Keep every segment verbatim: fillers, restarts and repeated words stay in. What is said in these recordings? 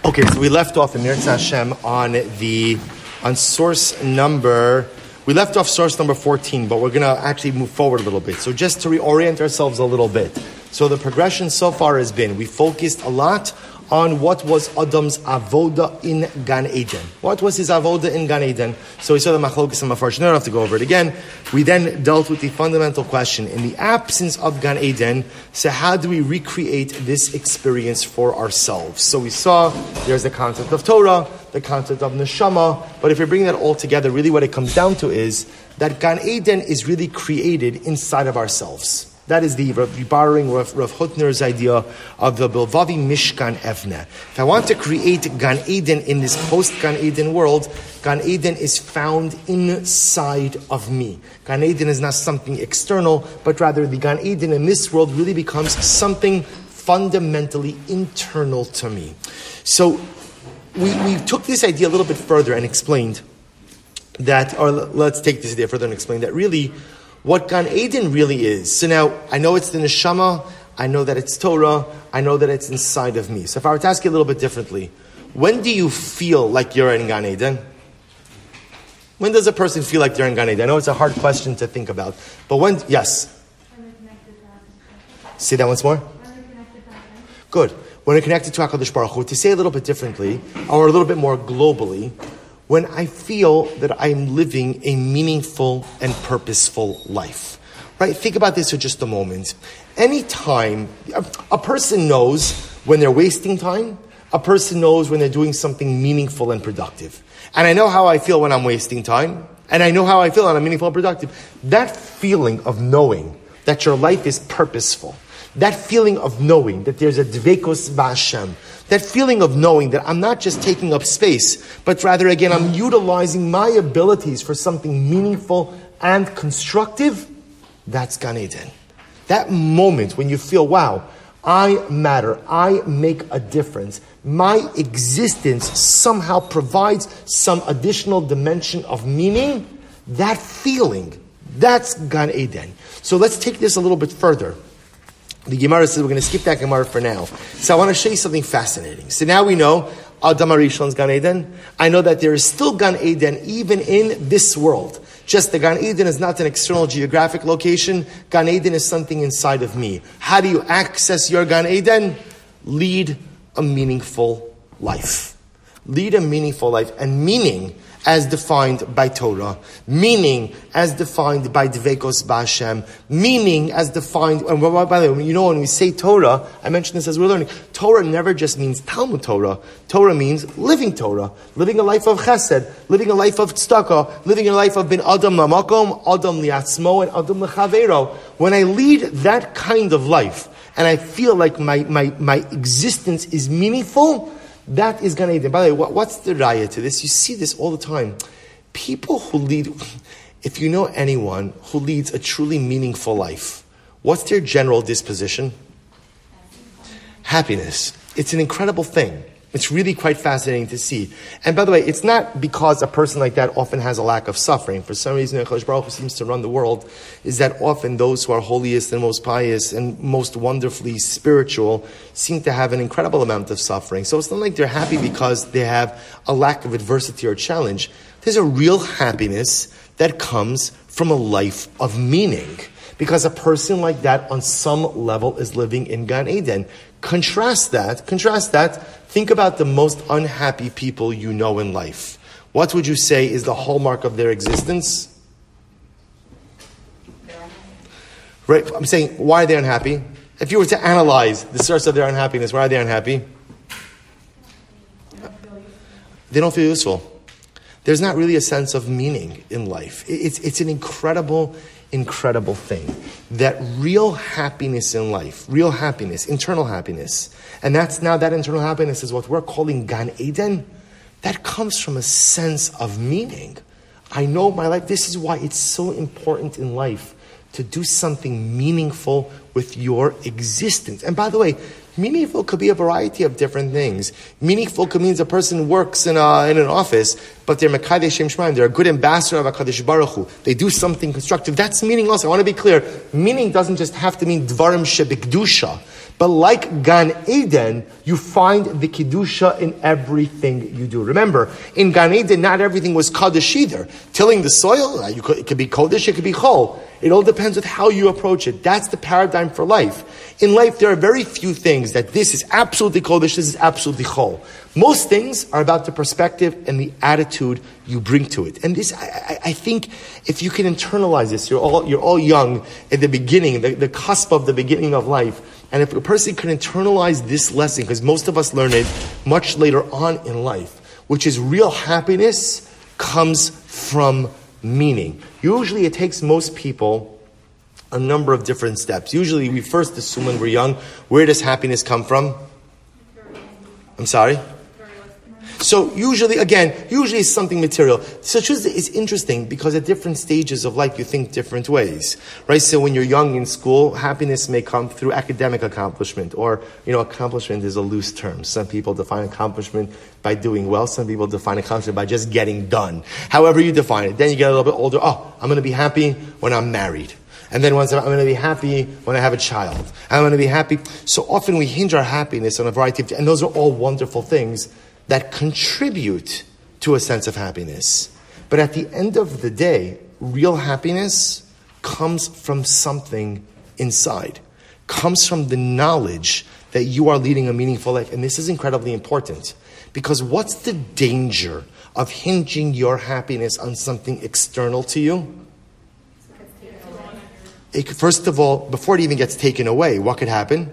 Okay, so we left off in Mirza Hashem on the on source number. We left off source number fourteen, but we're going to actually move forward a little bit. So just to reorient ourselves a little bit. So the progression so far has been we focused a lot on what was Adam's avoda in Gan Eden. What was his avoda in Gan Eden? So we saw the machlokes and mafarsh. No, I don't have to go over it again. We then dealt with the fundamental question. In the absence of Gan Eden, so how do we recreate this experience for ourselves? So we saw there's the concept of Torah, the concept of neshama, but if we bring that all together, really what it comes down to is that Gan Eden is really created inside of ourselves. That is the borrowing Rav, Rav Hutner's idea of the Bilvavi Mishkan Evne. If I want to create Gan Eden in this post-Gan Eden world, Gan Eden is found inside of me. Gan Eden is not something external, but rather the Gan Eden in this world really becomes something fundamentally internal to me. So we, we took this idea a little bit further and explained that, or let's take this idea further and explain that really what Gan Eden really is. So now, I know it's the neshama, I know that it's Torah, I know that it's inside of me. So if I were to ask you a little bit differently, when do you feel like you're in Gan Eden? When does a person feel like they're in Gan Eden? I know it's a hard question to think about, but when, yes? When we're connected to HaKadosh. Say that once more? When we're connected to HaKadosh. Good. When we're connected to HaKadosh Baruch Hu, to say a little bit differently, or a little bit more globally, when I feel that I'm living a meaningful and purposeful life. Right? Think about this for just a moment. Anytime, a, a person knows when they're wasting time, a person knows when they're doing something meaningful and productive. And I know how I feel when I'm wasting time, and I know how I feel when I'm meaningful and productive. That feeling of knowing that your life is purposeful, that feeling of knowing that there's a dveikos b'Hashem, that feeling of knowing that I'm not just taking up space, but rather, again, I'm utilizing my abilities for something meaningful and constructive, that's Gan Eden. That moment when you feel, wow, I matter, I make a difference, my existence somehow provides some additional dimension of meaning, that feeling, that's Gan Eden. So let's take this a little bit further. The Gemara says we're going to skip that Gemara for now. So I want to show you something fascinating. So now we know Adam HaRishon's Gan Eden. I know that there is still Gan Eden even in this world. Just the Gan Eden is not an external geographic location. Gan Eden is something inside of me. How do you access your Gan Eden? Lead a meaningful life. Lead a meaningful life. And meaning as defined by Torah, meaning as defined by Dveikos b'Hashem, meaning as defined, and by the way, you know when we say Torah, I mentioned this as we're learning, Torah never just means Talmud Torah. Torah means living Torah, living a life of chesed, living a life of tzedakah, living a life of bin Adam lamakom, Adam liatzmo, and Adam lechavero. When I lead that kind of life, and I feel like my, my, my existence is meaningful, that is Gan Eden. By the way, what, what's the raya to this? You see this all the time. People who lead, if you know anyone who leads a truly meaningful life, what's their general disposition? Happiness. It's an incredible thing. It's really quite fascinating to see. And by the way, it's not because a person like that often has a lack of suffering. For some reason, HaKadosh Baruch Hu seems to run the world, is that often those who are holiest and most pious and most wonderfully spiritual seem to have an incredible amount of suffering. So it's not like they're happy because they have a lack of adversity or challenge. There's a real happiness that comes from a life of meaning. Because a person like that on some level is living in Gan Eden. Contrast that, contrast that, think about the most unhappy people you know in life. What would you say is the hallmark of their existence? Right, I'm saying, why are they unhappy? If you were to analyze the source of their unhappiness, why are they unhappy? They don't feel useful. There's not really a sense of meaning in life. It's, it's an incredible incredible thing. That real happiness in life, real happiness, internal happiness, and that's now that internal happiness is what we're calling Gan Eden, that comes from a sense of meaning. I know my life, this is why it's so important in life to do something meaningful with your existence. And by the way, meaningful could be a variety of different things. Meaningful could mean a person works in, a, in an office, but they're Mekadeh Shem Shemaim, they're a good ambassador of HaKadosh Baruch Hu. They do something constructive. That's meaning also. I want to be clear. Meaning doesn't just have to mean Dvarim Shebikdusha. But like Gan Eden, you find the Kedusha in everything you do. Remember, in Gan Eden, not everything was Kaddish either. Tilling the soil, you could, it could be Kodesh, it could be Chol. It all depends on how you approach it. That's the paradigm for life. In life, there are very few things that this is absolutely Kodesh, this is absolutely Chol. Most things are about the perspective and the attitude you bring to it. And this, I, I, I think, if you can internalize this, you're all, you're all young at the beginning, the, the cusp of the beginning of life. And if a person can internalize this lesson, because most of us learn it much later on in life, which is real happiness comes from meaning. Usually it takes most people a number of different steps. Usually we first assume when we're young, where does happiness come from? I'm sorry? So usually, again, usually it's something material. So it's interesting because at different stages of life you think different ways, right? So when you're young in school, happiness may come through academic accomplishment, or, you know, accomplishment is a loose term. Some people define accomplishment by doing well. Some people define accomplishment by just getting done. However you define it. Then you get a little bit older. Oh, I'm going to be happy when I'm married. And then once I'm going to be happy when I have a child. I'm going to be happy. So often we hinge our happiness on a variety of, and those are all wonderful things that contribute to a sense of happiness. But at the end of the day, real happiness comes from something inside. Comes from the knowledge that you are leading a meaningful life. And this is incredibly important. Because what's the danger of hinging your happiness on something external to you? It, first of all, before it even gets taken away, what could happen?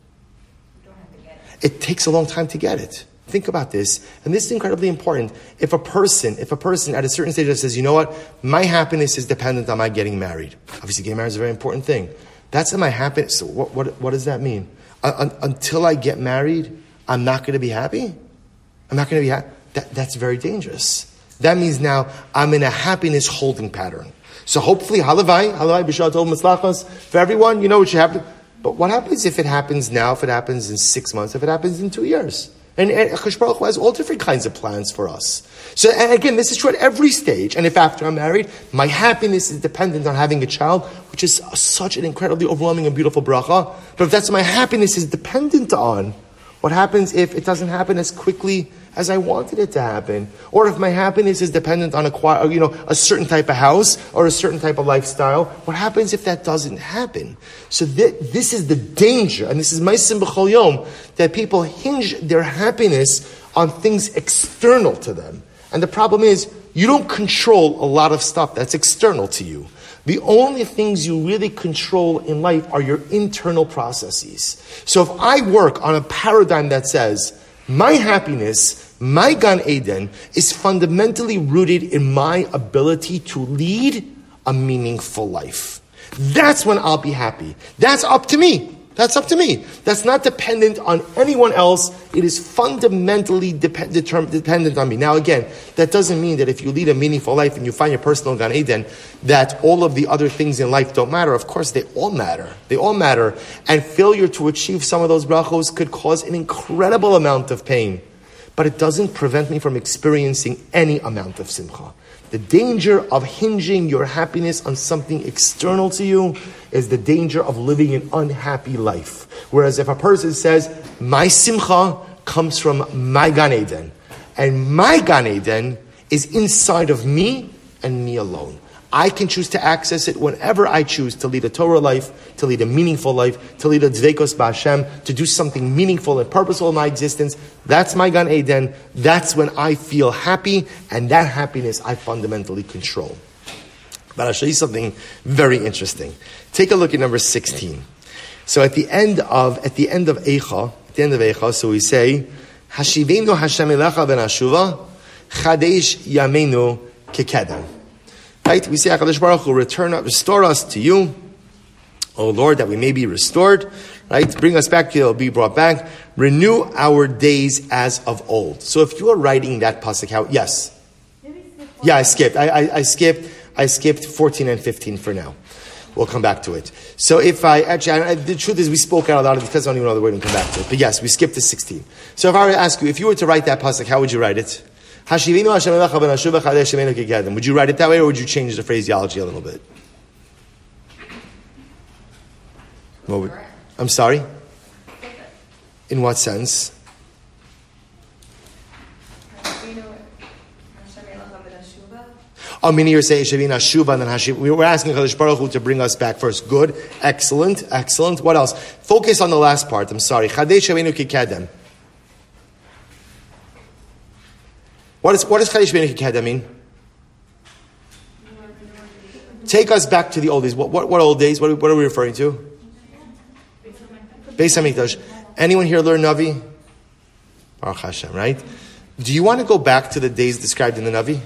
It takes a long time to get it. Think about this, and this is incredibly important. If a person, if a person at a certain stage says, you know what, my happiness is dependent on my getting married. Obviously, getting married is a very important thing. That's my happiness. So what, what, what does that mean? Uh, un, until I get married, I'm not going to be happy? I'm not going to be happy? That, that's very dangerous. That means now I'm in a happiness holding pattern. So hopefully, halavai, halavai, b'shal tov mitzlachos, for everyone, you know what should happen. But what happens if it happens now, if it happens in six months, if it happens in two years? And HaKadosh Baruch Hu has all different kinds of plans for us. So, and again, this is true at every stage. And if after I'm married, my happiness is dependent on having a child, which is such an incredibly overwhelming and beautiful bracha. But if that's what my happiness is dependent on, what happens if it doesn't happen as quickly as I wanted it to happen? Or if my happiness is dependent on a, you know, a certain type of house or a certain type of lifestyle, what happens if that doesn't happen? So th- this is the danger, and this is Maisim B'chol Yom, that people hinge their happiness on things external to them. And the problem is, you don't control a lot of stuff that's external to you. The only things you really control in life are your internal processes. So if I work on a paradigm that says, my happiness, my Gan Eden, is fundamentally rooted in my ability to lead a meaningful life, that's when I'll be happy. That's up to me. That's up to me. That's not dependent on anyone else. It is fundamentally dep- determ- dependent on me. Now again, that doesn't mean that if you lead a meaningful life and you find your personal Gan Eden, that all of the other things in life don't matter. Of course, they all matter. They all matter. And failure to achieve some of those brachos could cause an incredible amount of pain. But it doesn't prevent me from experiencing any amount of simcha. The danger of hinging your happiness on something external to you is the danger of living an unhappy life. Whereas if a person says, my simcha comes from my Gan Eden, and my Gan Eden is inside of me and me alone. I can choose to access it whenever I choose to lead a Torah life, to lead a meaningful life, to lead a Dveikos B'Hashem, to do something meaningful and purposeful in my existence. That's my Gan Eden. That's when I feel happy, and that happiness I fundamentally control. But I'll show you something very interesting. Take a look at number sixteen. So at the end of at the end of Eicha, at the end of Eicha, so we say, Hashivenu Hashem Elecha v'nashuva, Chadesh Yameinu Kekedem. Right? We say, HaKadosh Baruch Hu, return, restore us to you, O Lord, that we may be restored. Right? Bring us back, you'll be brought back. Renew our days as of old. So if you are writing that pasuk out, yes. Yeah, I skipped. I, I, I skipped. I skipped fourteen and fifteen for now. We'll come back to it. So if I, actually, I, the truth is we spoke out a lot of it because I don't even know the word and come back to it. But yes, we skipped to sixteen. So if I were to ask you, if you were to write that pasuk, how would you write it? Would you write it that way, or would you change the phraseology a little bit? Would, I'm sorry? In what sense? Oh, meaning you're saying Shavina Shuva and then Hashiv. We were asking Kadosh Baruch Hu to bring us back first. Good, excellent, excellent. What else? Focus on the last part. I'm sorry. Chadesh Shavinu Kikedem. What is what does Chadesh Shavinu Kikedem mean? Take us back to the old days. What what, what old days? What, what are we referring to? Beis Hamikdash. Anyone here learn Navi? Baruch Hashem, right? Do you want to go back to the days described in the Navi?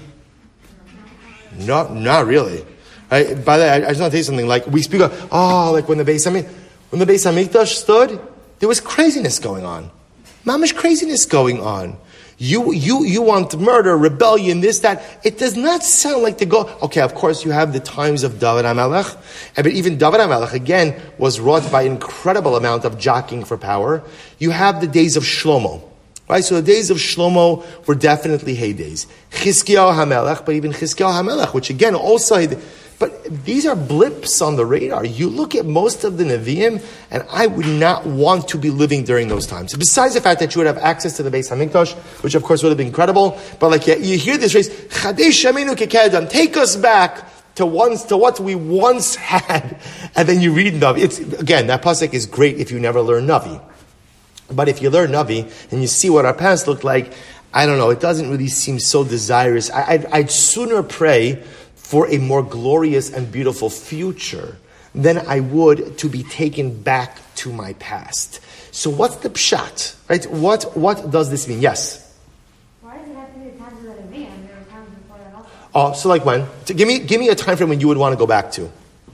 No, not really. Right? By the way, I, I just want to tell you something. Like we speak of, oh, like when the Beis Hamikdash, when the Beis Hamikdash stood, there was craziness going on. Mamish craziness going on. You, you, you want murder, rebellion, this, that. It does not sound like the go. Okay, of course you have the times of David HaMelech, but even David HaMelech again was wrought by an incredible amount of jockeying for power. You have the days of Shlomo. Right, so the days of Shlomo were definitely heydays. Chizkiyahu HaMelech, but even Chizkiyahu HaMelech, which again also, but these are blips on the radar. You look at most of the Nevi'im, and I would not want to be living during those times. Besides the fact that you would have access to the Beis Hamikdash, which of course would have been incredible, but like you hear this phrase, Chadesh Yaminu Kekedem, take us back to once to what we once had, and then you read Navi. It's again, that pasuk is great if you never learn Navi. But if you learn Navi and you see what our past looked like, I don't know, it doesn't really seem so desirous. I, I'd, I'd sooner pray for a more glorious and beautiful future than I would to be taken back to my past. So what's the pshat? Right? What what does this mean? Yes? Why does it have to be the times of the Nevi'im? There were times before that also. Oh, so like when? So give me give me a time frame when you would want to go back to.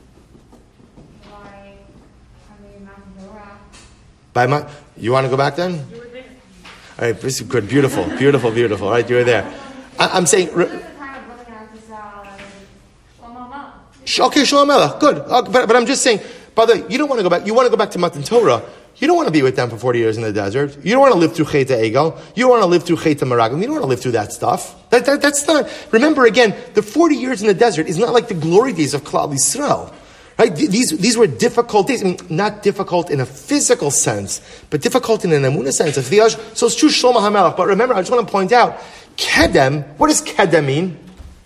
Like, I mean, Mount Torah. By my, you want to go back then? You were there. All right, this is good, beautiful, beautiful, beautiful. All right, you were there. I, I'm saying. This is the time of looking at this, uh, Shlomo Melech. Sh- Okay, Shlomo Melech, good. Uh, but, but I'm just saying, by the way, you don't want to go back. You want to go back to Matan Torah. You don't want to be with them for forty years in the desert. You don't want to live through Chet Egel. You don't want to live through Chet Meraglim. You don't want to live through that stuff. That, that, that's not. Remember again, the forty years in the desert is not like the glory days of Klal Yisrael. Right? These, these were difficult days. I mean, not difficult in a physical sense, but difficult in an emunah sense. So it's true Shlomo HaMelech. But remember, I just want to point out, Kedem, what does Kedem mean?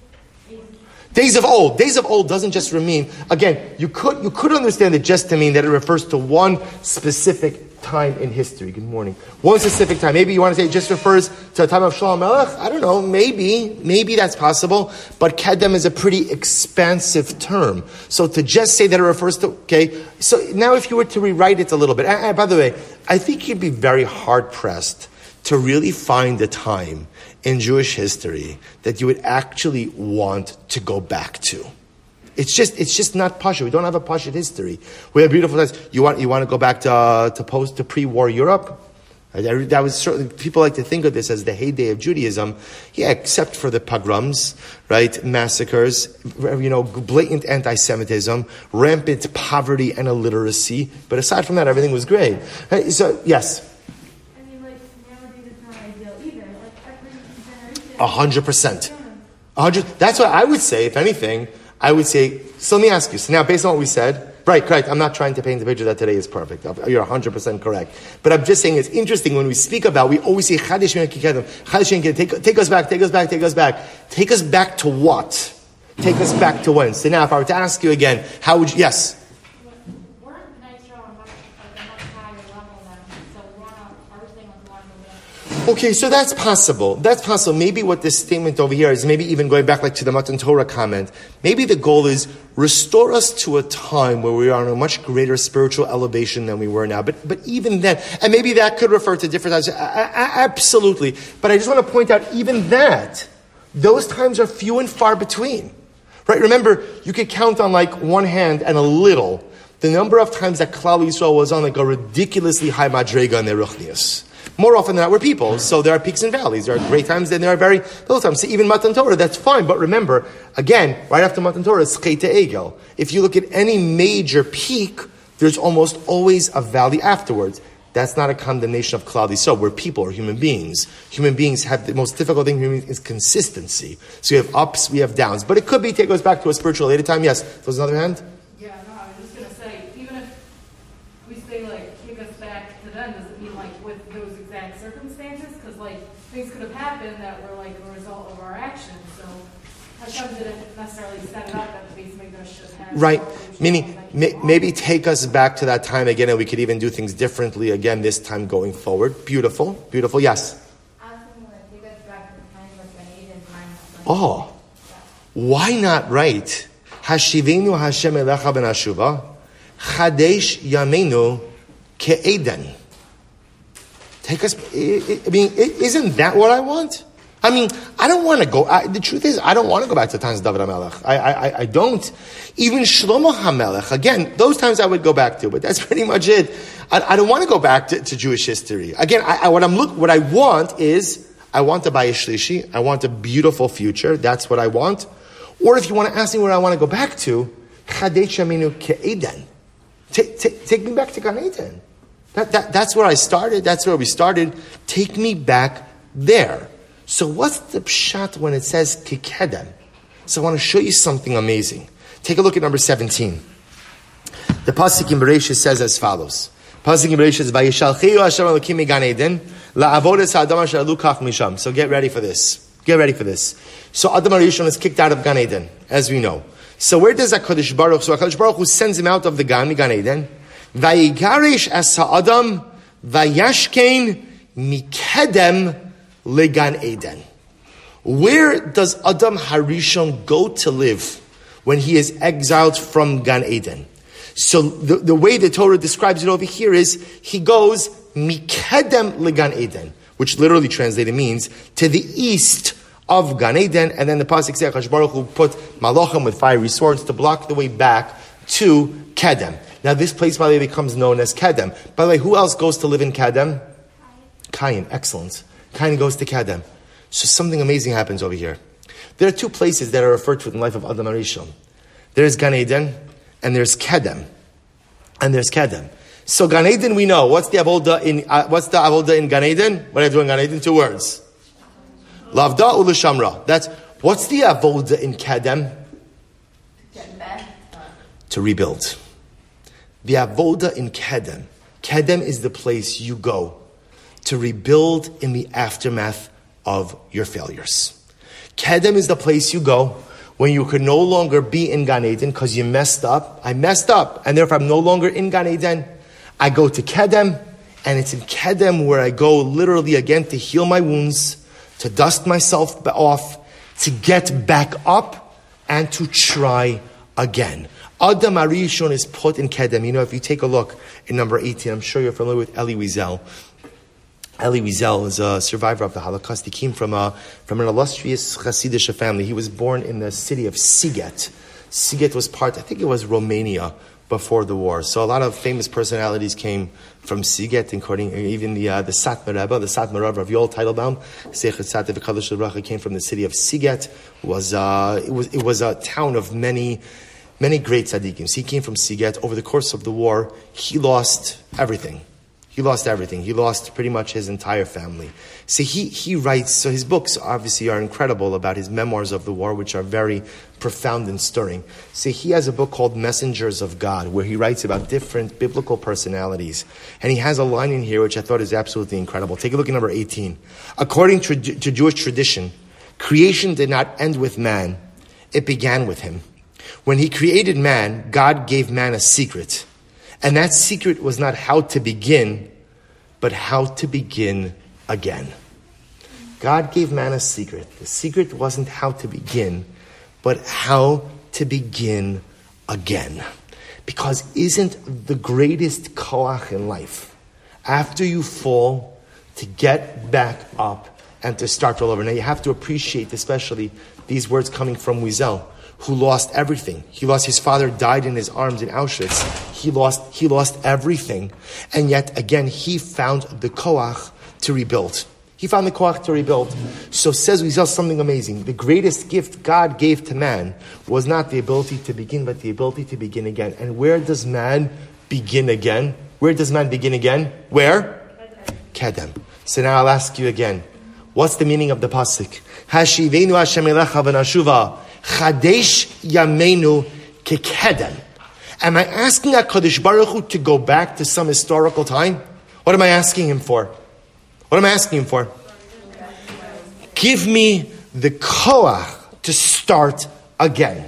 Days of old. Days of old doesn't just mean, again, you could you could understand it just to mean that it refers to one specific time in history. Good morning. One specific time. Maybe you want to say it just refers to a time of Shlomo Melech. I don't know. Maybe. Maybe that's possible. But Kedem is a pretty expansive term. So to just say that it refers to, okay. So now if you were to rewrite it a little bit. And, and by the way, I think you'd be very hard pressed to really find a time in Jewish history that you would actually want to go back to. It's just, it's just not Pasha. We don't have a Pasha history. We have beautiful times. You want, you want to go back to uh, to post to pre-war Europe? Uh, That was certainly, people like to think of this as the heyday of Judaism. Yeah, except for the pogroms, right? Massacres, you know, blatant anti-Semitism, rampant poverty and illiteracy. But aside from that, everything was great. Right? So, yes. I mean, like, nowadays it's not ideal either. Like, every generation. A hundred percent. A hundred. That's what I would say. If anything, I would say. So let me ask you. So now, based on what we said, right? Correct. I'm not trying to paint the picture that today is perfect. You're a hundred percent correct. But I'm just saying it's interesting when we speak about. We always say Chadesh Kikedim. Chadesh Kikedim. Take take us back. Take us back. Take us back. Take us back to what? Take us back to when? So now, if I were to ask you again, how would you? Yes. We're in the night show on much, like, a much higher level now. So we're on our thing with one of the Okay, so that's possible. That's possible. Maybe what this statement over here is, maybe even going back like to the Matan Torah comment, maybe the goal is restore us to a time where we are on a much greater spiritual elevation than we were now. But but even then, and maybe that could refer to different times. A- a- absolutely. But I just want to point out, even that, those times are few and far between. Right? Remember, you could count on like one hand and a little the number of times that Klal Yisrael was on like a ridiculously high madrega in their ruchnius. More often than not, we're people, so there are peaks and valleys. There are great times, and there are very little times. So even Matan Torah, that's fine. But remember, again, right after Matan Torah is Chet Egel. If you look at any major peak, there's almost always a valley afterwards. That's not a condemnation of Klal Yisrael. We're people, we're human beings. Human beings have the most difficult thing human beings is consistency. So you have ups, we have downs. But it could be, it goes back to a spiritual later time. Yes, there's another hand? Yeah, no, I was just going to say, even if we say, like, take us back to then, does it mean, like, with could have happened that were like a result of our actions. So Hashem didn't necessarily set it up that the Beis Mikdash should have. Right. Meaning, may, maybe take us back to that time again, and we could even do things differently again this time going forward. Beautiful. Beautiful. Yes? Oh. Why not write, Hashivenu Hashem elecha ben Hashuva, Chadesh Yameinu Ke'eden. Take us, I mean, isn't that what I want? I mean, I don't want to go, I, the truth is, I don't want to go back to the times of David HaMelech. I, I, I don't. Even Shlomo HaMelech, again, those times I would go back to, but that's pretty much it. I, I don't want to go back to, to Jewish history. Again, I, I, what I'm look, what I want is, I want to buy a shlishi, I want a beautiful future, that's what I want. Or if you want to ask me where I want to go back to, Chadesh Yameinu Ke'eden. Take, take, take me back to Gan Eden. That, that, that's where I started. That's where we started. Take me back there. So what's the pshat when it says Kekedem? So I want to show you something amazing. Take a look at number seventeen. The pasuk in Bereshit says as follows. Pasuk in Bereshit says, "Vayishalcheu Hashem Elokim miGan Eden la'avodas ha'adam asher lukach misham." So get ready for this. Get ready for this. So Adam HaRishon is kicked out of Gan Eden, as we know. So where does HaKadosh Baruch, so HaKadosh Baruch Hu sends him out of the Gan, Gan Eden, Vayigarish as ha'adam, vayashkein mikedem legan Eden. Where does Adam HaRishon go to live when he is exiled from Gan Eden? So the, the way the Torah describes it over here is, he goes mikedem legan Eden, which literally translated means to the east of Gan Eden, and then the pasuk says HaKadosh Baruch Hu put malachim with fiery swords to block the way back to Kedem. Now this place, by the way, becomes known as Kedem. By the way, who else goes to live in Kedem? Cain. Excellent. Cain goes to Kedem. So something amazing happens over here. There are two places that are referred to in the life of Adam HaRishon. There's Gan Eden, and there's Kedem. And there's Kedem. So Gan Eden we know. What's the avoda in, uh, what's the avoda in Gan Eden? What are you doing in Gan Eden? Two words. Lavda ulu shamra. That's, what's the avoda in Kedem? To rebuild. The avoda in Kedem. Kedem is the place you go to rebuild in the aftermath of your failures. Kedem is the place you go when you could no longer be in Gan Eden because you messed up. I messed up, and therefore I'm no longer in Gan Eden. I go to Kedem, and it's in Kedem where I go literally again to heal my wounds, to dust myself off, to get back up, and to try again. Adam HaRishon is put in Kedem. You know, if you take a look in number eighteen, I'm sure you're familiar with Eli Wiesel. Eli Wiesel is a survivor of the Holocaust. He came from a, from an illustrious Hasidic family. He was born in the city of Siget. Siget was part, I think it was Romania before the war. So a lot of famous personalities came from Siget, including even the uh, the Satmar Rebbe, the Satmar Rebbe of Yoel Teitelbaum. Seichet Sativ V'Kadosh L'Bracha came from the city of Siget. Was uh, it was it was a town of many many great tzaddikim. So he came from Siget. Over the course of the war, he lost everything. He lost everything. He lost pretty much his entire family. So he, he writes, so his books obviously are incredible about his memoirs of the war, which are very profound and stirring. So he has a book called Messengers of God, where he writes about different biblical personalities. And he has a line in here which I thought is absolutely incredible. Take a look at number eighteen. According to, to Jewish tradition, creation did not end with man. It began with him. When he created man, God gave man a secret. And that secret was not how to begin, but how to begin again. God gave man a secret. The secret wasn't how to begin, but how to begin again. Because isn't the greatest koach in life, after you fall, to get back up and to start all over? Now you have to appreciate especially these words coming from Wiesel, who lost everything. He lost, his father died in his arms in Auschwitz. He lost, he lost everything. And yet, again, he found the koach to rebuild. He found the koach to rebuild. So says Wiesel something amazing. The greatest gift God gave to man was not the ability to begin, but the ability to begin again. And where does man begin again? Where does man begin again? Where? Kedem. So now I'll ask you again. What's the meaning of the pasuk? Hashivenu Hashem elecha v'nashuva. Chadesh Yameinu Kekedem. Am I asking HaKadosh Baruch Hu to go back to some historical time? What am I asking him for? What am I asking him for? Give me the koach to start again.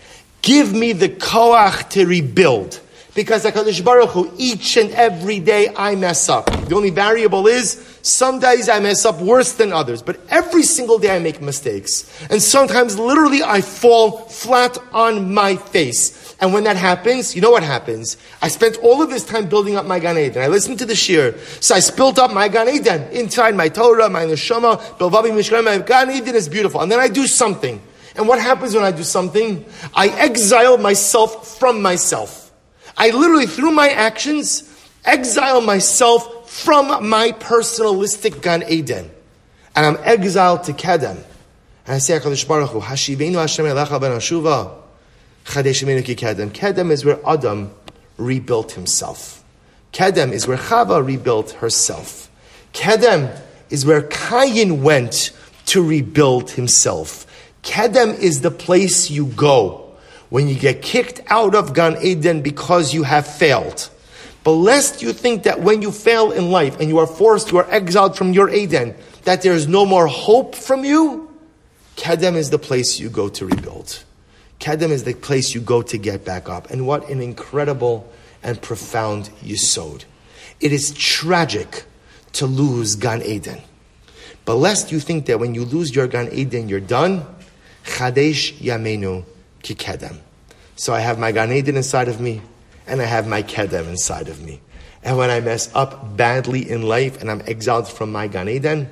Give me the koach to rebuild. Because HaKadosh Baruch Hu, each and every day I mess up. The only variable is, some days I mess up worse than others. But every single day I make mistakes. And sometimes literally I fall flat on my face. And when that happens, you know what happens? I spent all of this time building up my Gan Eden. I listened to the shir. So I built up my Gan Eden. Inside my Torah, my Neshama, Belvavi Mishkan, my Gan Eden is beautiful. And then I do something. And what happens when I do something? I exile myself from myself. I literally, through my actions, exile myself from my personalistic Gan Eden. And I'm exiled to Kedem. And I say, HaKadosh Baruch Hu, Hashivenu Hashem elecha ben Hashuva, Chadeshimenu ki Kedem. Kedem is where Adam rebuilt himself. Kedem is where Chava rebuilt herself. Kedem is where Cain went to rebuild himself. Kedem is the place you go when you get kicked out of Gan Eden because you have failed. But lest you think that when you fail in life and you are forced, you are exiled from your Eden, that there is no more hope from you, Kedem is the place you go to rebuild. Kedem is the place you go to get back up. And what an incredible and profound yesod. It is tragic to lose Gan Eden. But lest you think that when you lose your Gan Eden, you're done, Chadesh Yamenu Ki Kedem. So I have my Gan Eden inside of me, and I have my Kedem inside of me. And when I mess up badly in life, and I'm exiled from my Gan Eden,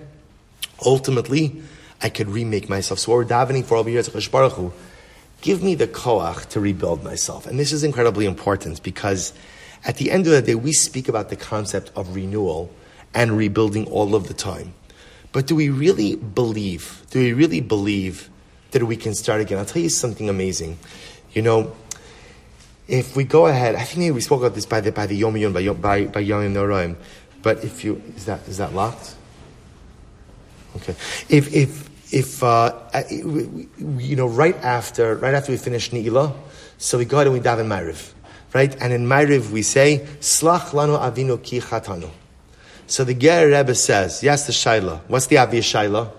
ultimately, I could remake myself. So what we're davening for over here is HaKadosh Baruch Hu, give me the koach to rebuild myself. And this is incredibly important because at the end of the day, we speak about the concept of renewal and rebuilding all of the time. But do we really believe, do we really believe that we can start again? I'll tell you something amazing. You know, if we go ahead, I think maybe we spoke about this by the by the Yom Yom by by by Yom Noraim. But if you is that is that locked? Okay. If if if uh, you know, right after right after we finish Ne'ilah, so we go ahead and we daven Ma'ariv, right? And in Ma'ariv we say Slach lanu avinu ki chatanu. So the Ger Rebbe says, yes, the Shaila. What's the obvious Shaila?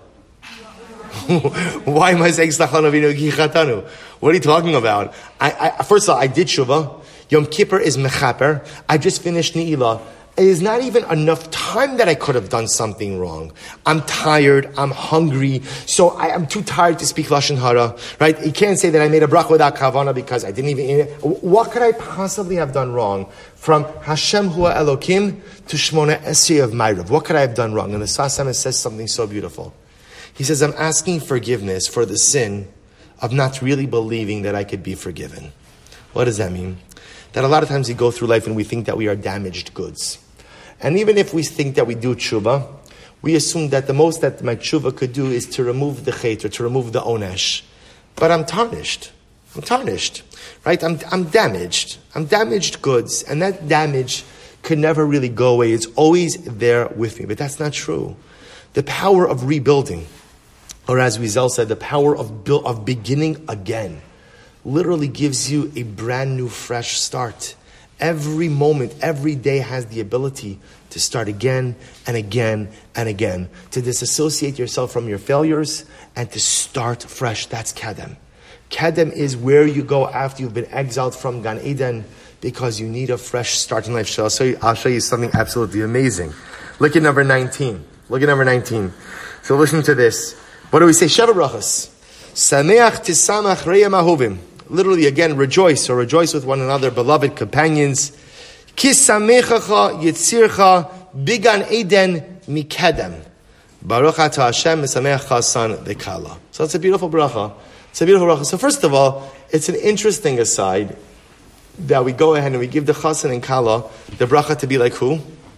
Why am I saying Slach lanu avinu ki chatanu? What are you talking about? I, I, first of all, I did Shuvah. Yom Kippur is Mechaper. I just finished Ne'ilah. It is not even enough time that I could have done something wrong. I'm tired. I'm hungry. So I am too tired to speak Lashon Hara. Right? You can't say that I made a bracha without kavana because I didn't even eat it. What could I possibly have done wrong? From Hashem Hua Elokim to Shmona Esrei of Ma'ariv. What could I have done wrong? And the Sfas Emes says something so beautiful. He says, I'm asking forgiveness for the sin of not really believing that I could be forgiven. What does that mean? That a lot of times we go through life and we think that we are damaged goods. And even if we think that we do tshuva, we assume that the most that my tshuva could do is to remove the chet or to remove the onesh. But I'm tarnished. I'm tarnished. Right? I'm, I'm damaged. I'm damaged goods. And that damage could never really go away. It's always there with me. But that's not true. The power of rebuilding, or as Wiesel said, the power of build, of beginning again, literally gives you a brand new, fresh start. Every moment, every day has the ability to start again and again and again, to disassociate yourself from your failures and to start fresh. That's Kedem. Kedem is where you go after you've been exiled from Gan Eden because you need a fresh start in life. So I'll show you, I'll show you something absolutely amazing. Look at number nineteen. Look at number nineteen. So listen to this. What do we say? Sheva brachas. Sameach tisamach reyem ahuvim. Literally, again, rejoice or rejoice with one another, beloved companions. Kisamechacha yitzircha bigan eden mikedem. Baruch atah Hashem mesamecha san bekala. So it's a beautiful bracha. It's a beautiful bracha. So first of all, it's an interesting aside that we go ahead and we give the chasan and kala the bracha to be like who?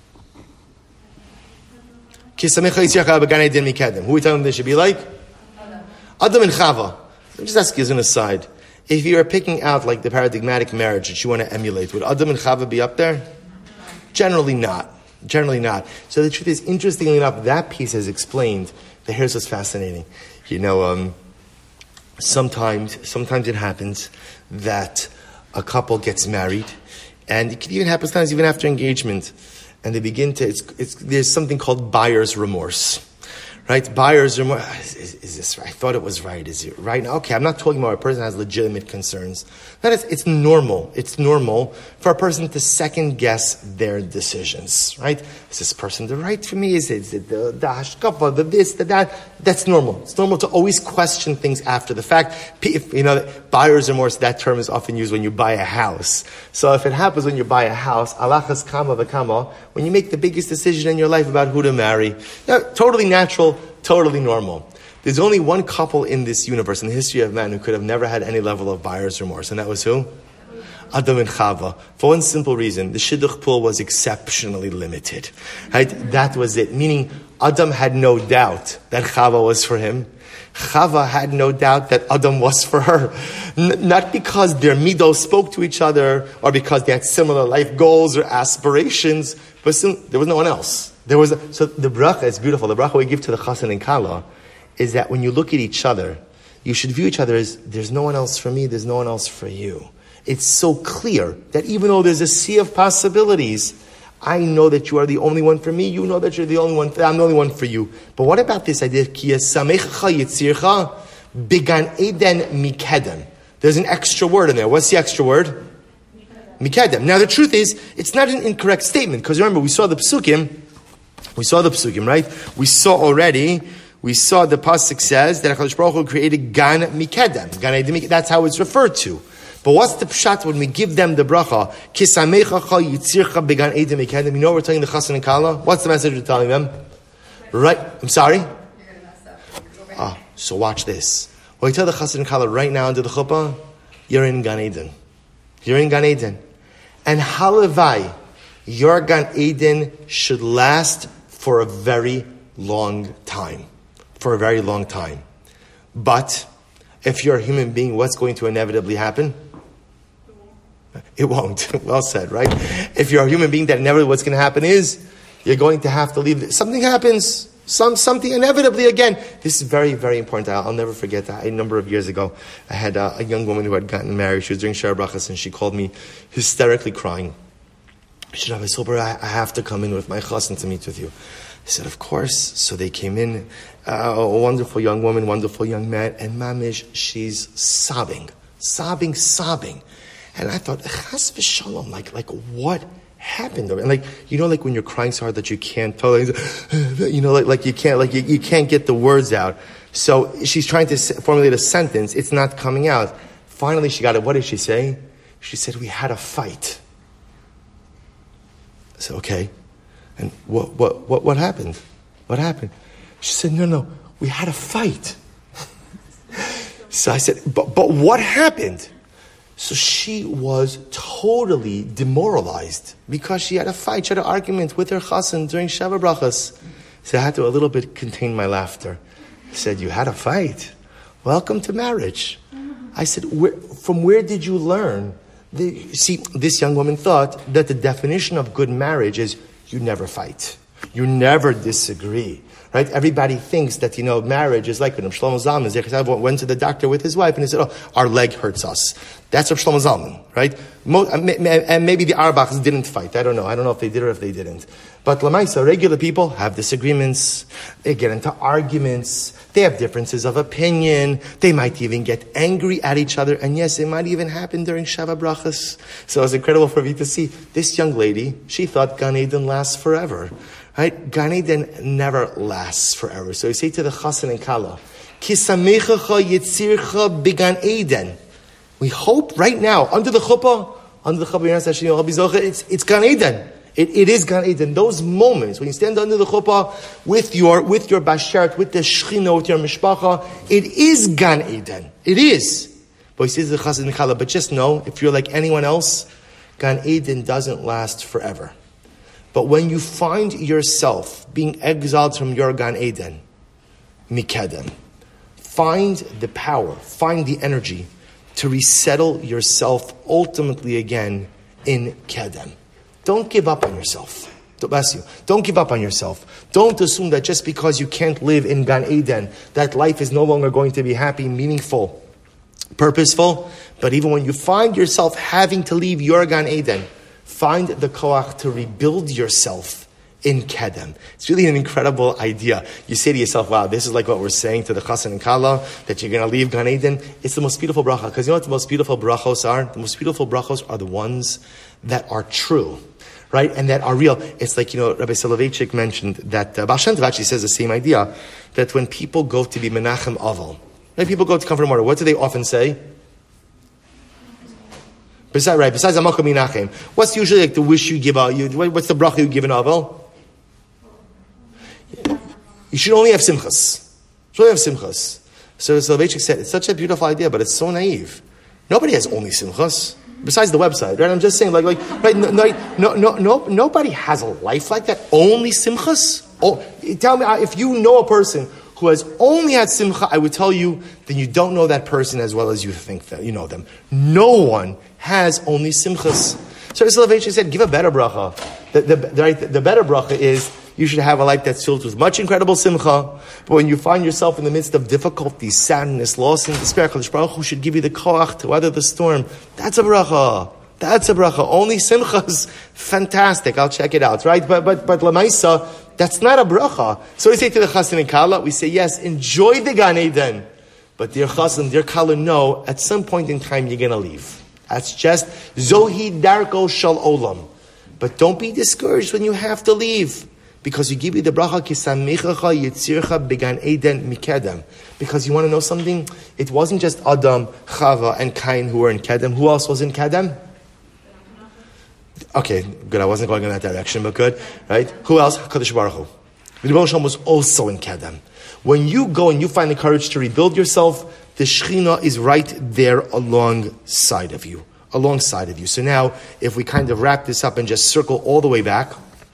Kisamecha yitzircha bigan eden mikedem. Who are we telling them they should be like? Adam and Chava. Let me just ask you as an aside. If you are picking out like the paradigmatic marriage that you want to emulate, would Adam and Chava be up there? Generally not. Generally not. So the truth is, interestingly enough, that piece is explained. But here's what's fascinating. You know, um, sometimes, sometimes it happens that a couple gets married, and it can even happen sometimes even after engagement, and they begin to. It's, it's there's something called buyer's remorse. right? Buyers are more, is, is this right? I thought it was right. Is it right? Okay, I'm not talking about a person who has legitimate concerns. That is, it's normal. It's normal for a person to second guess their decisions, right? Is this person the right for me? Is it, is it the, the hashkafa, the this, the that? That's normal. It's normal to always question things after the fact. If, you know, buyer's remorse, that term is often used when you buy a house. So if it happens when you buy a house, alachas kama v'kama, when you make the biggest decision in your life about who to marry, yeah, totally natural, totally normal. There's only one couple in this universe, in the history of man, who could have never had any level of buyer's remorse, and that was who? Adam and Chava. For one simple reason, the shidduch pool was exceptionally limited. Right? That was it. Meaning, Adam had no doubt that Chava was for him. Chava had no doubt that Adam was for her. N- not because their midos spoke to each other, or because they had similar life goals or aspirations, but still, there was no one else. There was a, so the bracha is beautiful. The bracha we give to the chassan and kala is that when you look at each other, you should view each other as, there's no one else for me, there's no one else for you. It's so clear that even though there's a sea of possibilities, I know that you are the only one for me, you know that you're the only one, for, I'm the only one for you. But what about this idea, Ki yasamecha yitzircha bigan eden mikedem? There's an extra word in there. What's the extra word? Mikedem. Now the truth is, it's not an incorrect statement, because remember, we saw the psukim, we saw the psukim, right? We saw already, we saw the pasuk says that HaKadosh Baruch Hu created gan mikedem. Gan eden, that's how it's referred to. But what's the pshat when we give them the bracha? Kisamechacha yitzircha began edim mikedem. You know what we're telling the chassan and kala? What's the message we're telling them? Right? I'm sorry? You're going to mess up. Ah, so watch this. When we tell the chassan and kala right now under the chuppah, you're in Gan Eden. You're in Gan Eden. And halavai, your Gan Eden should last for a very long time. For a very long time. But if you're a human being, what's going to inevitably happen? It won't. Well said, right? If you're a human being, that inevitably what's going to happen is you're going to have to leave. Something happens. Some something inevitably again. This is very, very important. I'll, I'll never forget that. A number of years ago, I had uh, a young woman who had gotten married. She was doing Shara Brachas, and she called me hysterically crying. She said, Rabbi Silber, I, I have to come in with my chassan to meet with you. I said, of course. So they came in, uh, a wonderful young woman, wonderful young man, and mamish, she's sobbing, sobbing, sobbing. And I thought, chas v'shalom, like, like what happened? And like, you know, like when you're crying so hard that you can't tell, you know, like, like you can't, like you, you can't get the words out. So she's trying to formulate a sentence. It's not coming out. Finally, she got it. What did she say? She said, we had a fight. I said, okay. And what, what, what, what happened? What happened? She said, no, no, we had a fight. So I said, but, but what happened? So she was totally demoralized because she had a fight, she had an argument with her chassan during Sheva Brachas. So I had to a little bit contain my laughter. I said, you had a fight? Welcome to marriage. I said, where, from where did you learn? The, see, this young woman thought that the definition of good marriage is you never fight. You never disagree. Right? Everybody thinks that, you know, marriage is like when Shlomo Zalman went to the doctor with his wife and he said, oh, our leg hurts us. That's Rav Shlomo Zalman, right? And maybe the Arbachs didn't fight. I don't know. I don't know if they did or if they didn't. But Lamaisa, regular people have disagreements. They get into arguments. They have differences of opinion. They might even get angry at each other. And yes, it might even happen during Sheva Brachas. So it was incredible for me to see this young lady. She thought Gan Eden lasts forever. Right? Gan Eden never lasts forever. So you say to the chassan and kala, Kisamechacha yitzircha bigan Eden. We hope right now, under the chuppah, under the chuppah, it's, it's Gan Eden. It, it is Gan Eden. Those moments when you stand under the chuppah with your with your bashert, with the shechina, with your mishpacha, it is Gan Eden. It is. But he says to the chassan and kala, but just know, if you're like anyone else, Gan Eden doesn't last forever. But when you find yourself being exiled from your Gan Eden, mikedem, find the power, find the energy to resettle yourself ultimately again in kedem. Don't give up on yourself. Bless you. Don't give up on yourself. Don't assume that just because you can't live in Gan Eden, that life is no longer going to be happy, meaningful, purposeful. But even when you find yourself having to leave your Gan Eden, find the koach to rebuild yourself in Kedem. It's really an incredible idea. You say to yourself, wow, this is like what we're saying to the Chassan and Kala, that you're going to leave Gan Eden. It's the most beautiful bracha. Because you know what the most beautiful brachos are? The most beautiful brachos are the ones that are true, right? And that are real. It's like, you know, Rabbi Soloveitchik mentioned that, uh, Baal Shem Tov actually says the same idea, that when people go to be Menachem Aval, when people go to Comfort Mortar, what do they often say? Besides, right, besides Amakom Menachem, what's usually like the wish you give out? You, what's the bracha you give in Aval? You should only have simchas. You should only have simchas. So Soloveitchik said, it's such a beautiful idea, but it's so naive. Nobody has only simchas. Besides the website, right? I'm just saying, like, like, right? No, no, no, no, nobody has a life like that. Only simchas. Oh, tell me, if you know a person who has only had simcha, I would tell you, then you don't know that person as well as you think that you know them. No one has only simchas. So Soloveitchik said, give a better bracha. The, the, the, right, the better bracha is, you should have a life that's filled with much incredible simcha. But when you find yourself in the midst of difficulties, sadness, loss, and despair, Kadosh Baruch Hu should give you the koach to weather the storm. That's a bracha. That's a bracha. Only simchas, fantastic. I'll check it out, right? But but but lamaisa, that's not a bracha. So we say to the Chassan and Kala, we say, yes, enjoy the Gan Eden. But dear Chassan, dear Kala, no, at some point in time you're going to leave. That's just Zohi Darko Shal Olam. But don't be discouraged when you have to leave. Because you give you the bracha kisamechacha yitzircha began Eden mikedem. Because you want to know something? It wasn't just Adam, Chava, and Cain who were in Kedem. Who else was in Kedem? Okay, good. I wasn't going in that direction, but good. Right? Who else? Kadosh Baruch Hu. The Rebbe Shalom was also in Kedem. When you go and you find the courage to rebuild yourself, the Shechina is right there alongside of you. Alongside of you. So now, if we kind of wrap this up and just circle all the way back.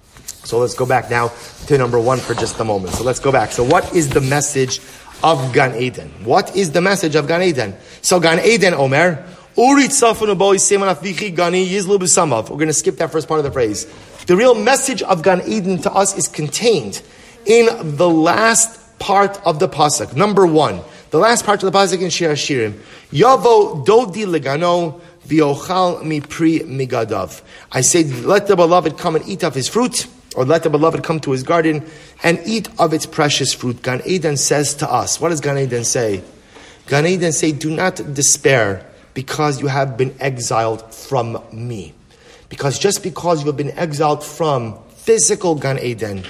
So let's go back now to number one for just a moment. So let's go back. So what is the message of Gan Eden? What is the message of Gan Eden? So Gan Eden, Omer, Uri tzafun boy seman afichi gani yizlu b'samav. We're going to skip that first part of the phrase. The real message of Gan Eden to us is contained in the last part of the pasuk. Number one, the last part of the pasuk in Shir Hashirim. Yavo dodi legano v'ochal mipri migadav. I say, let the beloved come and eat of his fruit. Or let the beloved come to his garden and eat of its precious fruit. Gan Eden says to us, what does Gan Eden say? Gan Eden say, do not despair because you have been exiled from me. Because just because you have been exiled from physical Gan Eden,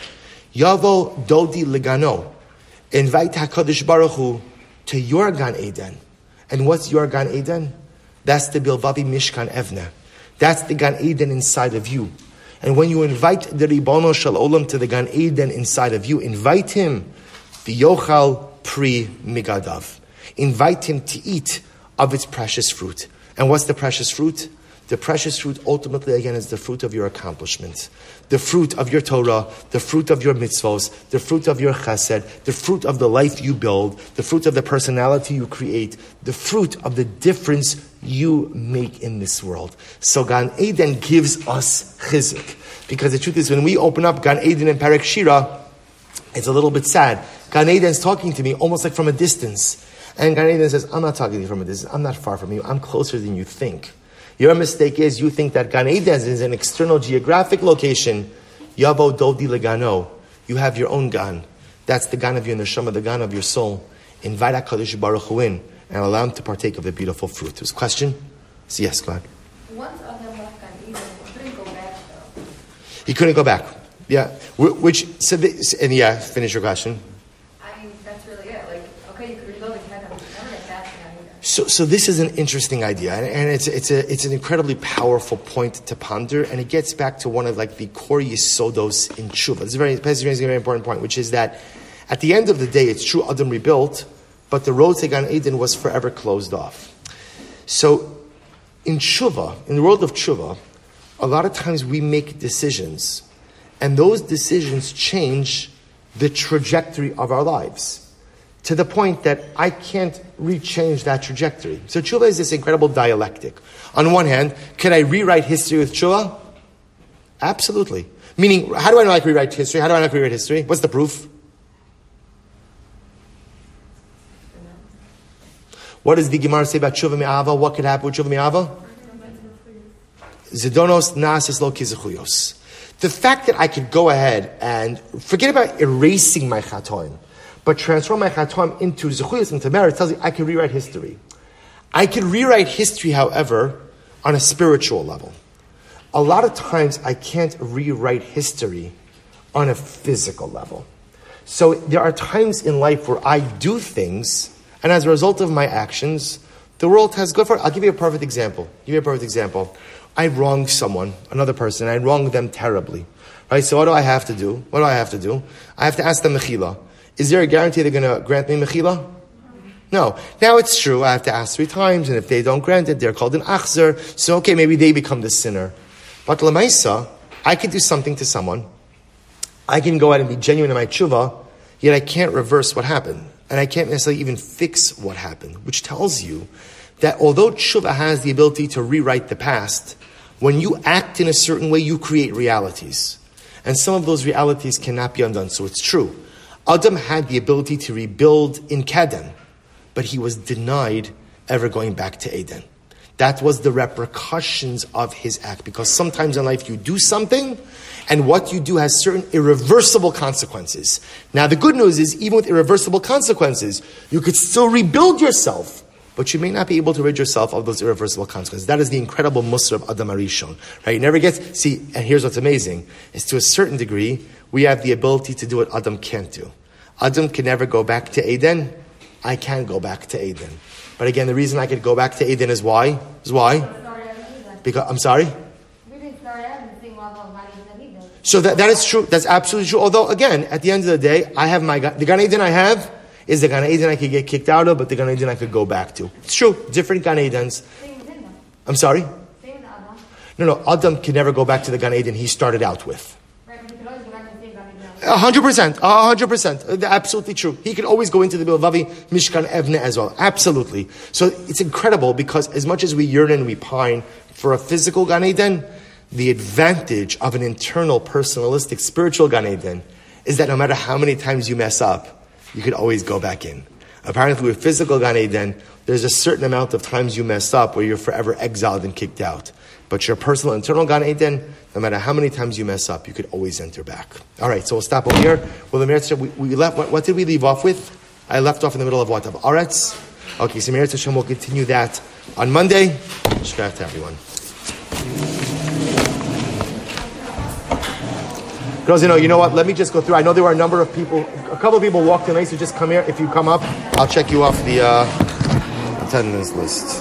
Yavo Dodi Legano, invite HaKadosh Baruch Hu to your Gan Eden. And what's your Gan Eden? That's the Bilvavi Mishkan Evne. That's the Gan Eden inside of you. And when you invite the Ribono Shel Olam to the Gan Eden inside of you, invite him, v'yochal pri migadav. Invite him to eat of its precious fruit. And what's the precious fruit? The precious fruit ultimately again is the fruit of your accomplishments. The fruit of your Torah, the fruit of your mitzvos, the fruit of your chesed, the fruit of the life you build, the fruit of the personality you create, the fruit of the difference you make in this world. So Gan Eden gives us chizuk. Because the truth is, when we open up Gan Eden and Perek Shira, it's a little bit sad. Gan Eden is talking to me almost like from a distance. And Gan Eden says, I'm not talking to you from a distance. I'm not far from you. I'm closer than you think. Your mistake is you think that Gan Eden is an external geographic location. Yavo Dodi Legano. You have your own Gan. That's the Gan of your neshama, the Gan of your soul. Invite HaKadosh Baruch Hu in and allow him to partake of the beautiful fruit. There's a question? So yes, go ahead. Once Adam left Gan Eden, he couldn't go back though. He couldn't go back. Yeah. Which, so the, and yeah, finish your question. I mean, that's really it. Like, okay, you could rebuild again. Never get back to Gan Eden. So, so this is an interesting idea, and, and it's it's a it's an incredibly powerful point to ponder, and it gets back to one of like the core yisodos in tshuva. It's a very, it's a very important point, which is that at the end of the day, it's true Adam rebuilt, but the road to Gan Eden was forever closed off. So, in tshuva, in the world of tshuva, a lot of times we make decisions, and those decisions change the trajectory of our lives. To the point that I can't rechange that trajectory. So tshuva is this incredible dialectic. On one hand, can I rewrite history with tshuva? Absolutely. Meaning, how do I know I can rewrite history? How do I know I can rewrite history? What's the proof? What does the Gemara say about tshuva mi'ava? What could happen with tshuva mi'ava? Zidonos nasis lo kizechuyos. The fact that I could go ahead and forget about erasing my chatoim, but transform my chatoim into zechuyos, into merit, tells you I can rewrite history. I can rewrite history, however, on a spiritual level. A lot of times I can't rewrite history on a physical level. So there are times in life where I do things, and as a result of my actions, the world has good for it. I'll give you a perfect example. Give you a perfect example. I wronged someone, another person, I wronged them terribly. Right? So what do I have to do? What do I have to do? I have to ask them mechila. Is there a guarantee they're going to grant me mechila? No. Now it's true, I have to ask three times, and if they don't grant it, they're called an achzer. So okay, maybe they become the sinner. But lemaisa, I could do something to someone. I can go out and be genuine in my tshuva, yet I can't reverse what happened. And I can't necessarily even fix what happened, which tells you that although tshuva has the ability to rewrite the past, when you act in a certain way, you create realities. And some of those realities cannot be undone. So it's true. Adam had the ability to rebuild in Kedem, but he was denied ever going back to Eden. That was the repercussions of his act. Because sometimes in life you do something, and what you do has certain irreversible consequences. Now the good news is, even with irreversible consequences, you could still rebuild yourself, but you may not be able to rid yourself of those irreversible consequences. That is the incredible Musar of Adam Arishon. Right? You never get, see, and here's what's amazing, is to a certain degree, we have the ability to do what Adam can't do. Adam can never go back to Eden. I can go back to Eden. But again, the reason I could go back to Eden is why? Is why? Because, I'm sorry? So that, that is true. That's absolutely true. Although, again, at the end of the day, I have my, the Gan Eden I have is the Gan Eden I could get kicked out of, but the Gan Eden I could go back to. It's true. Different Gan Edens. I'm sorry? No, no. Adam can never go back to the Gan Eden he started out with. A hundred percent, a hundred percent, absolutely true. He can always go into the Bilvavi Mishkan Evne as well, absolutely. So it's incredible because as much as we yearn and we pine for a physical Gan Eden, the advantage of an internal, personalistic, spiritual Gan Eden is that no matter how many times you mess up, you could always go back in. Apparently with physical Gan Eden, there's a certain amount of times you mess up where you're forever exiled and kicked out. But your personal internal Gan Eden, no matter how many times you mess up, you could always enter back. All right, so we'll stop over here. Well, the Meretz Hashem, we, we left. What, what did we leave off with? I left off in the middle of what? Of Aretz. Okay, so Meretz Hashem will continue that on Monday. Shkach to everyone. Girls, you know, you know what? Let me just go through. I know there were a number of people. A couple of people walked in late, so just come here. If you come up, I'll check you off the uh, attendance list.